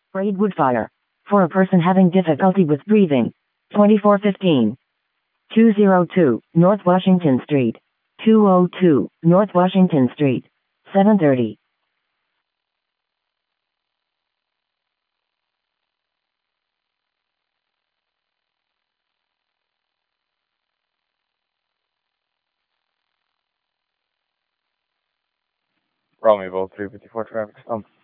Braidwood Fire. For a person having difficulty with breathing. 2415. 202 North Washington Street. 202 North Washington Street. 730. Romeo 354 traffic stop.